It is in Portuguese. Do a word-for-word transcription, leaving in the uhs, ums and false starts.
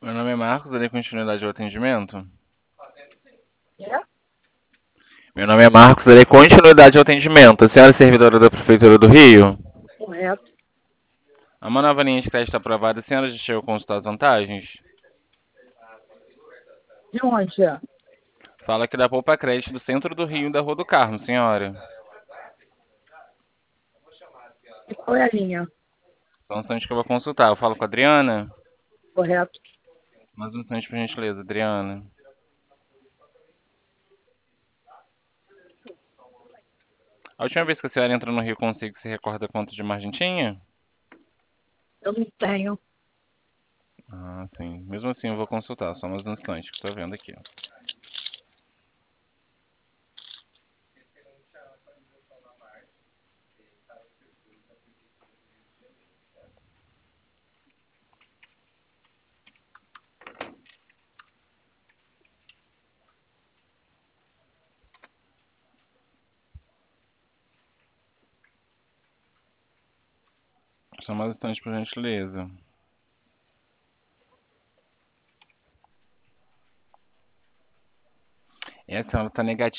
Meu nome é Marcos, darei continuidade ao atendimento? É? Meu nome é Marcos, darei continuidade ao atendimento. A senhora é servidora da Prefeitura do Rio? Correto. Uma nova linha de crédito aprovada. A senhora já chegou a consultar as vantagens? De onde é? Fala aqui da Poupa Crédito do centro do Rio, da Rua do Carmo, senhora. E qual é a linha? Só um instante que eu vou consultar. Eu falo com a Adriana? Correto. Mais um instante, por gentileza, Adriana. A última vez que a senhora entrou no Rio Consigo, se recorda quanto de margem tinha? Eu não tenho. Ah, sim. Mesmo assim, eu vou consultar. Só mais um instante que eu tô vendo aqui. Só mais um instante, por gentileza. Essa ela tá negativa.